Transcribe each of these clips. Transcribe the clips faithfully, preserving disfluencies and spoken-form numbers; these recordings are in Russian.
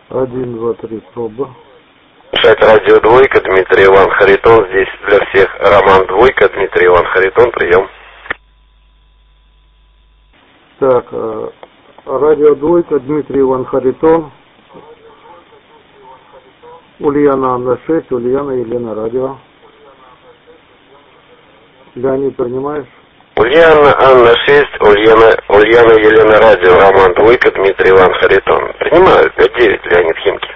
Один, два, три, проба. Это радио Двойка, Дмитрий Иван Харитон. Здесь для всех Роман Двойка, Дмитрий Иван Харитон. Прием. Так, радио Двойка, Дмитрий Иван Харитон. Ульяна Анна шесть, Ульяна Елена радио. Леонид, принимаешь? Ульяна Анна шесть, Ульяна, Ульяна Елена радио, Роман Двойка, Дмитрий Иван Харитон. Принимаю, пять девять, Леонид Химки.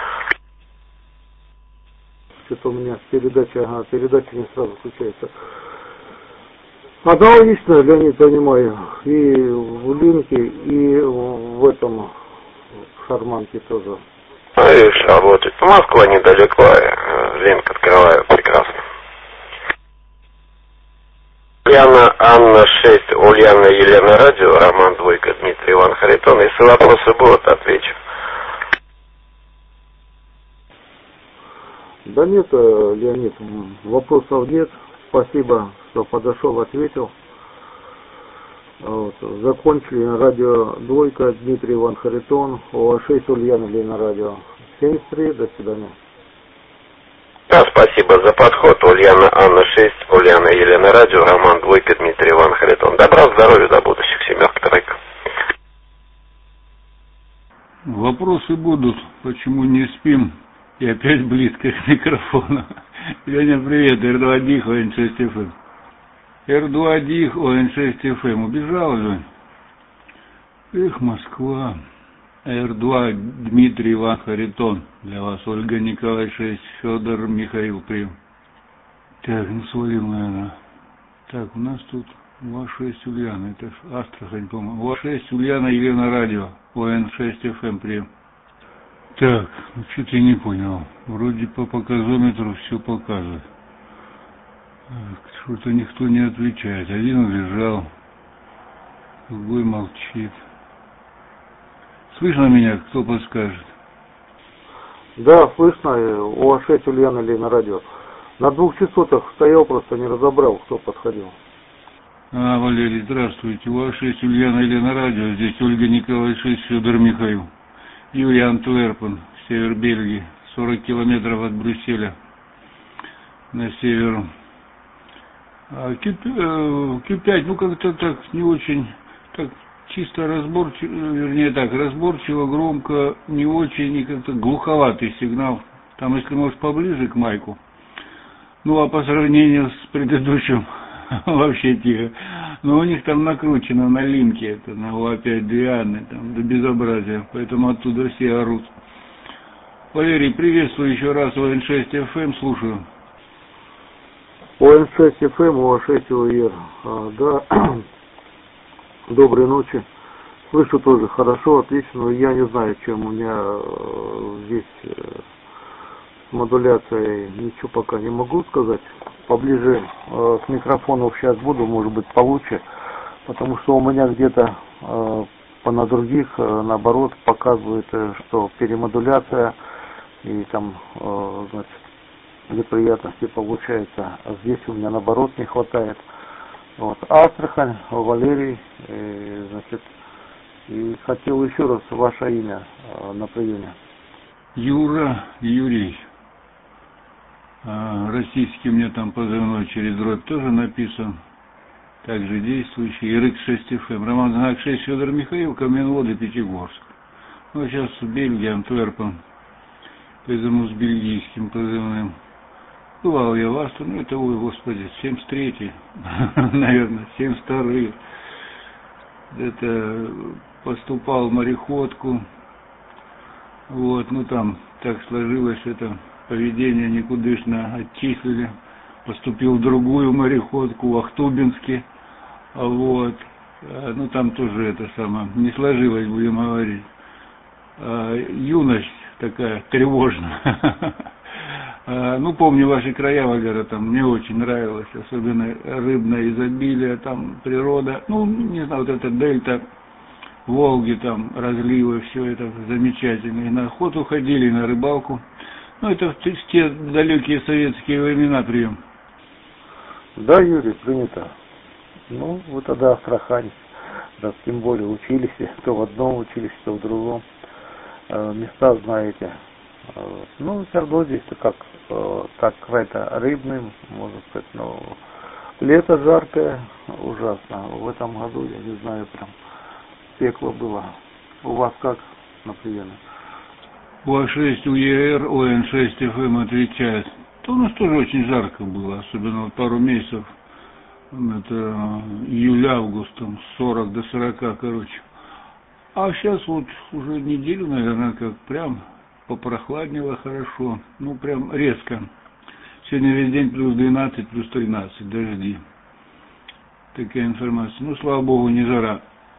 Что-то у меня передача, ага, передача не сразу включается. Аналогично, Леонид, понимаю, и в линке, и в этом шарманке тоже. Ну, видишь, работает. Москва недалеко, линк открываю, прекрасно. Ульяна Анна шесть, Ульяна Елена радио, Роман Двойка, Дмитрий Иван Харитон. Если вопросы будут, отвечу. Да нет, Леонид, вопросов нет. Спасибо, что подошел, ответил. Вот. Закончили радио Двойка, Дмитрий Иван Харитон, О шесть, Ульяна Елена радио. семьдесят три, до свидания. Да, спасибо за подход. Ульяна Анна шесть, Ульяна Елена радио, Роман Двойка, Дмитрий Иван Харитон. Добра, здоровья, до будущих. Семерка, тройка. Вопросы будут, почему не спим, и опять близко к микрофону. Леня, привет, эр два Дих, О Н шесть эф эм. эр два Дих, О Н шесть эф эм. Убежал, Лень? Эх, Москва. эр два Дмитрий Иван Харитон. Для вас Ольга Николай шесть, Федор Михаил Прим. Так, ну свалил, наверное. Так, у нас тут О шесть Ульяна, это Астрахань, по-моему. О шесть Ульяна Елена радио, О Н шесть эф эм Прим. Так, ну что-то я не понял. Вроде по показометру все показывает. Что-то никто не отвечает. Один убежал, другой молчит. Слышно меня? Кто подскажет? Да, слышно. О шесть Ульяна Елена радио. На двух частотах стоял, просто не разобрал, кто подходил. А, Валерий, здравствуйте. О шесть Ульяна Елена радио. Здесь Ольга Николай шесть, Федор Михаил. Юрий Антверпен, север Бельгии. сорок километров от Брюсселя на север. А Q пять, ну как-то так не очень, так чисто разборчиво, вернее так, разборчиво, громко, не очень, и как-то глуховатый сигнал. Там, если может, поближе к майку. Ну, а по сравнению с предыдущим, вообще тихо. Но у них там накручено на линке, это на О пять Дианы, там до безобразия, поэтому оттуда все орут. Валерий, приветствую еще раз, О Н шесть эф эм, слушаю. О Н шесть эф эм, О шесть О Р. А, да, доброй ночи. Слышу тоже хорошо, отлично, но я не знаю, чем у меня здесь с модуляцией, ничего пока не могу сказать. Поближе э, к микрофону сейчас буду, может быть, получше, потому что у меня где-то э, на других, э, наоборот, показывает, э, что перемодуляция и там, э, значит, неприятности получается. А здесь у меня, наоборот, не хватает. Вот. Астрахань, Валерий, э, значит, и хотел еще раз ваше имя э, на приеме. Юра, Юрий. Российский у меня там позывной через дробь тоже написан. Также действующий. эр икс шесть эф эм. Роман знак шесть, Федор Михаил, Каменводы, Пятигорск. Ну, сейчас в Бельгии, Антверпен. Поэтому с бельгийским позывным. Бывал я в Асту, ну это, ой, господи, семьдесят третий, наверное, семьдесят второй. Это поступал в мореходку. Вот, ну там так сложилось, это поведение никудышно отчислили. Поступил в другую мореходку, в Ахтубинске. Вот. Ну там тоже это самое, не сложилось, будем говорить. А, юность такая тревожная. А, ну, помню ваши края, Валера, там мне очень нравилось, особенно рыбное изобилие, там природа. Ну, не знаю, вот эта дельта Волги, там разливы, все это замечательно. И на охоту ходили, и на рыбалку. Ну, это в те далекие советские времена прием. Да, Юрий, принято. Ну, вы тогда Астрахань. Да, тем более учились, то в одном учились, то в другом. места знаете. Ну, Свердлов здесь-то как, как это, рыбным, можно сказать, но лето жаркое, ужасно. В этом году, я не знаю, прям пекло было. У вас как, например? У А шесть, у Е Р, О Н шесть Ф М отвечает. То у нас тоже очень жарко было, особенно вот пару месяцев. Это июль-август, там сорок до сорока, короче. А сейчас вот уже неделю, наверное, как прям попрохладнело хорошо. Ну, прям резко. Сегодня весь день плюс двенадцать, плюс тринадцать, дожди. Такая информация. Ну, слава богу, не жара.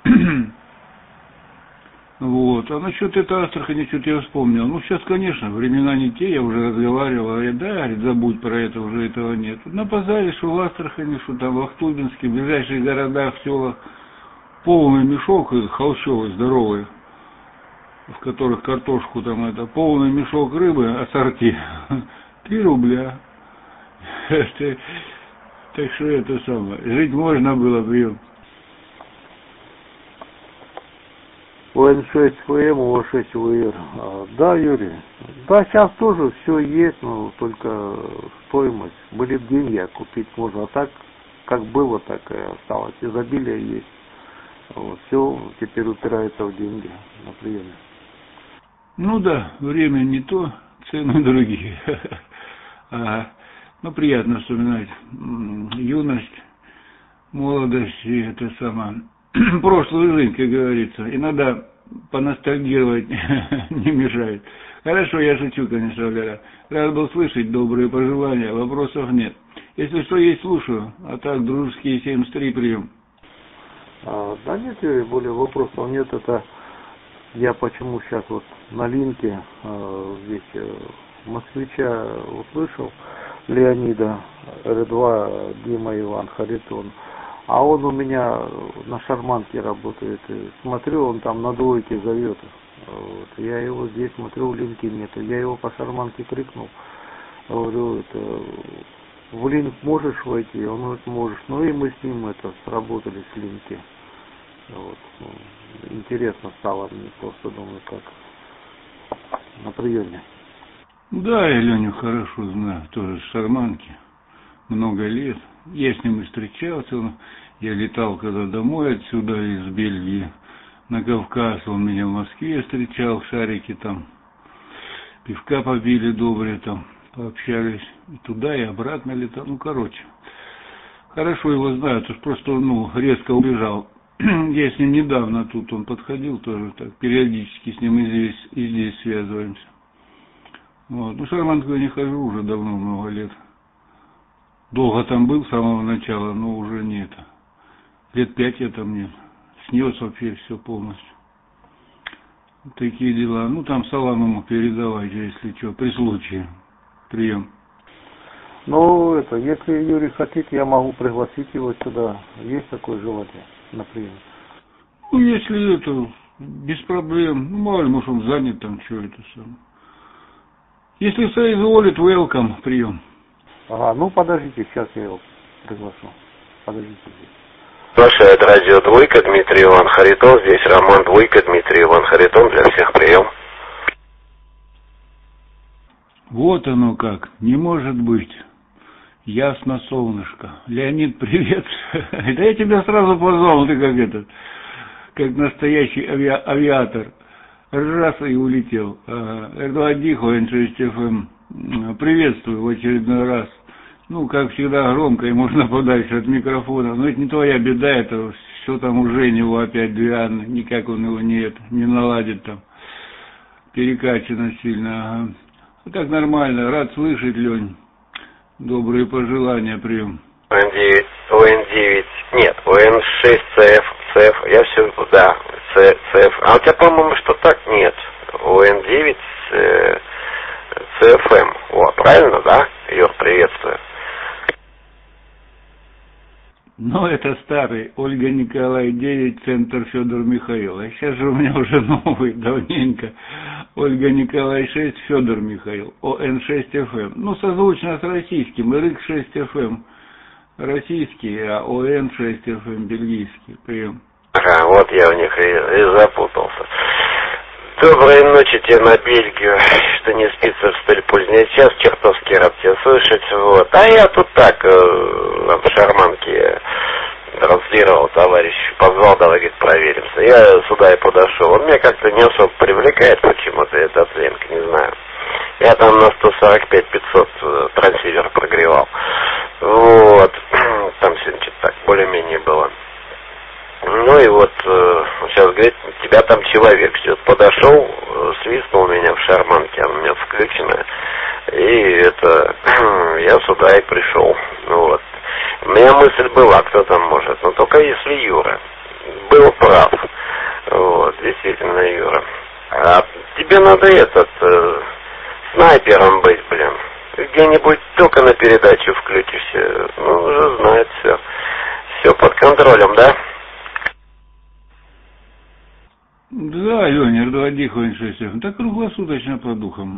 Вот. А насчет этой Астрахани, что-то я вспомнил. Ну, сейчас, конечно, времена не те, я уже разговаривал. Говорит, да, говорит, забудь про это, уже этого нет. На базаре, что в Астрахани, что там в Ахтубинске, в ближайших городах, селах, полный мешок холщовый, здоровый, в которых картошку там это, полный мешок рыбы, ассорти, три рубля. Так что это самое, жить можно было, прием. О Н шесть Ф М, О шесть В Р. Да, Юрий. Да, сейчас тоже все есть, но только стоимость. Были бы деньги, а купить можно. А так, как было, так и осталось. Изобилие есть. Вот, все теперь упирается в деньги на приеме. Ну да, время не то, цены другие. Ага. Ну, приятно вспоминать юность, молодость и это самое, прошлую жизнь, как говорится. Иногда поностальгировать не мешает. Хорошо, я шучу, конечно, Валера. Рад был слышать добрые пожелания, вопросов нет. Если что, есть, слушаю. А так, дружеские семьдесят три прием. А, да нет, Юрий, более вопросов нет. Это я почему сейчас вот на линке э, здесь э, москвича услышал, Леонида, Р два, Дима Иван Харитон. А он у меня на шарманке работает. Смотрю, он там на двойке зовет. Вот. Я его здесь смотрю, линки нету. Я его по шарманке крикнул. Говорю, это, в линк можешь войти? Он говорит, можешь. Ну и мы с ним это сработали с линки. Вот. Ну, интересно стало мне, просто думаю, как на приеме. Да, я Леню хорошо знаю, тоже с шарманки. Много лет. Я с ним и встречался. Я летал когда домой отсюда, из Бельгии, на Кавказ. Он меня в Москве встречал, в шарике там. Пивка побили добрые там, пообщались. И туда, и обратно летал. Ну, короче. Хорошо его знаю, то просто он, ну, резко убежал. Я с ним недавно тут, он подходил тоже так, периодически с ним и здесь, и здесь связываемся. Вот. Ну, шарманку я не хожу уже давно, много лет. Долго там был с самого начала, но уже нет. Лет пять я там нет. Снес вообще все полностью. Такие дела. Ну, там салам ему передавайте, если что, при случае. Прием. Ну, это, если Юрий хотите, я могу пригласить его сюда. Есть такое желание на прием? Ну, если это, без проблем. Ну, мало ли, может, он занят там, что это самое. Если соизволит, welcome, прием. Ага, ну подождите, сейчас я его приглашу. Подождите здесь. Слушает радио Двойка, Дмитрий Иван Харитон. Здесь Роман Двойка, Дмитрий Иван Харитон. Для всех прием. Вот оно как. Не может быть. Ясно, солнышко. Леонид, привет. Да я тебя сразу позвал, ты как этот, как настоящий ави- авиатор. Раз и улетел. Р два Дихо, Н шесть Ф М. Приветствую в очередной раз. Ну, как всегда, громко и можно подальше от микрофона. Но это не твоя беда, это все там уже него опять две Анны. Никак он его не, это, не наладит там. Перекачано сильно. Ага. А так нормально. Рад слышать, Лень. Добрые пожелания, прием. О Н девять, О Н девять, нет, О Н шесть Ц Ф, Ц Ф, я все, да, Ц Ф. А у тебя, по-моему, что так? Нет. О Н девять, Ц Ф М. Вот, правильно, да? Юр, приветствую. Ну, это старый. Ольга Николай девять, центр Федор Михаил. А сейчас же у меня уже новый, давненько. Ольга Николай шесть, Федор Михаил. О Н шесть Ф М. Ну, созвучно с российским. Р Х шесть Ф М российский, а О Н шесть Ф М бельгийский. Прием. Ага, вот я у них и, и запутался. Доброй ночи тебе на Бельгию, что не спится в столь поздний час, чертовски рад тебя слышать, вот. А я тут так, э, в шарманке транслировал, товарищ, позвал, давай, говорит, проверимся. Я сюда и подошел, он меня как-то не особо привлекает почему-то, эта оценка, не знаю. Я там на сто сорок пять пятьсот трансивер прогревал, вот, там сегодня что-то так более-менее было. Ну и вот, э, сейчас, говорит, тебя там человек ждет. Подошел, свистнул меня в шарманке, она у меня включена. И это, я сюда и пришел. Вот. У меня мысль была, кто там может, но только если Юра. Был прав. Вот, действительно, Юра. А тебе надо этот, э, снайпером быть, блин. Где-нибудь только на передачу включишься. Ну, уже знает все. Все под контролем, да? Да, Леня, Р два шесть. Так круглосуточно по духам.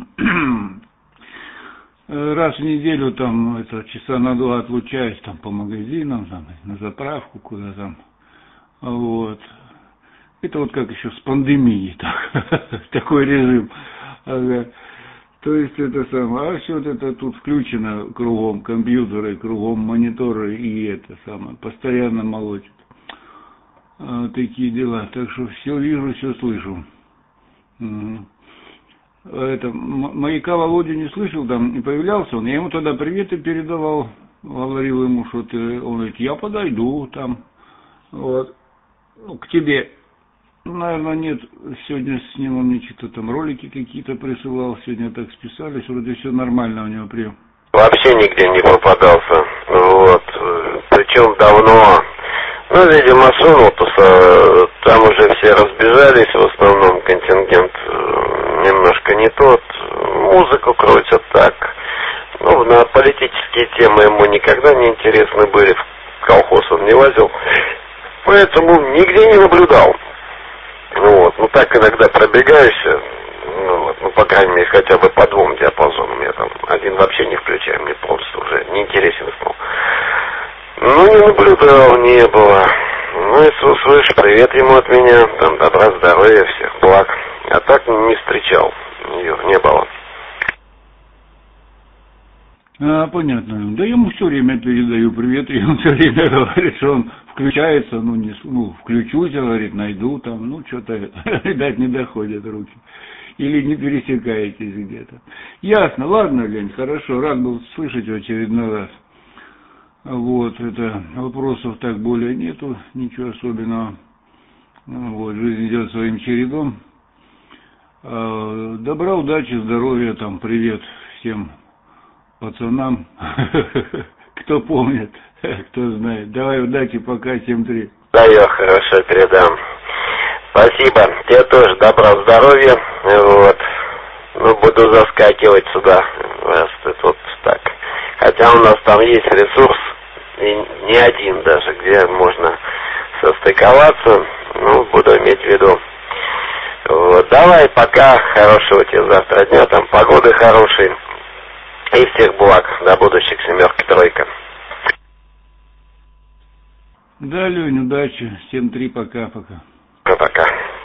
Раз в неделю там это часа на два отлучаюсь там по магазинам, там, на заправку куда там. Вот. Это вот как еще с пандемией так, такой режим. Ага. То есть это самое, а все вот это тут включено кругом компьютеры, кругом мониторы и это самое, постоянно молотит. А, такие дела. Так что все вижу, все слышу. Угу. Это, Маяка Володю не слышал, там не появлялся он. Я ему тогда приветы передавал, говорил ему, что ты, он говорит, я подойду там, вот, ну, к тебе. Ну, наверное, нет, сегодня с ним он мне что-то там ролики какие-то присылал, сегодня так списались, вроде все нормально у него прием. Вообще нигде не попадался, вот, причем давно. Ну, видимо, сунул-то, там уже все разбежались, в основном контингент немножко не тот, музыку крутят так. Ну, на политические темы ему никогда не интересны были, в колхоз он не лазил, поэтому нигде не наблюдал. Ну, вот, ну так иногда пробегаешься, ну, вот, ну, по крайней мере, хотя бы по двум диапазонам, я там один вообще не включаю, мне просто уже неинтересен стал. Ну, не наблюдал, не было. Ну, если услышишь, привет ему от меня, там, добра, здоровья, всех благ. А так не встречал, ее не было. А, понятно. Да я ему все время передаю привет, и он все время говорит, что он включается, ну, не, ну, включусь, говорит, найду там, ну, что-то, видать, не доходят руки. Или не пересекаетесь где-то. Ясно, ладно, Лень, хорошо, рад был слышать в очередной раз. Вот, это, вопросов так более нету, ничего особенного. Вот, жизнь идет своим чередом. Добра, удачи, здоровья, там, привет всем пацанам, кто помнит, кто знает. Давай, удачи, пока, семь три. Да, я хорошо передам. Спасибо, тебе тоже добра, здоровья, вот. Ну, буду заскакивать сюда, раз ты тут так. Хотя у нас там есть ресурс, и не один даже, где можно состыковаться, ну, буду иметь в виду. Вот, давай, пока, хорошего тебе завтра дня, там погоды хорошей, и всех благ, до будущих, семерка, тройка. Да, Лень, удачи, семь три, пока-пока. Пока.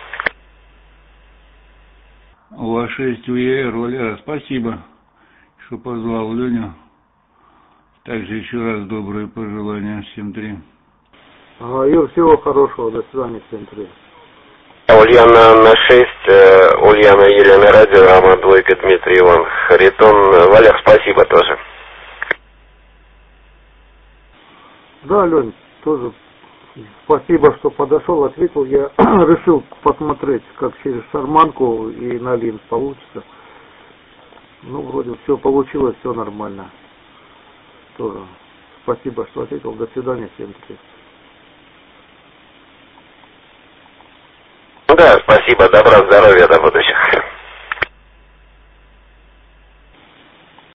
У А шесть У Е Р, Валера, спасибо, что позвал Леню. Также еще раз добрые пожелания, семь три. Ага, Юр, всего хорошего, до свидания, семь три. Ульяна на шесть, э, Ульяна Елена Радио, Рома Двойка, Дмитрий Иван Харитон. Валер, спасибо тоже. Да, Лень, тоже спасибо, что подошел, ответил. Я решил посмотреть, как через шарманку и на линз получится. Ну, вроде все получилось, все нормально. Тоже спасибо, что ответил. До свидания, семь три. Да, спасибо, добра, здоровья, до будущих.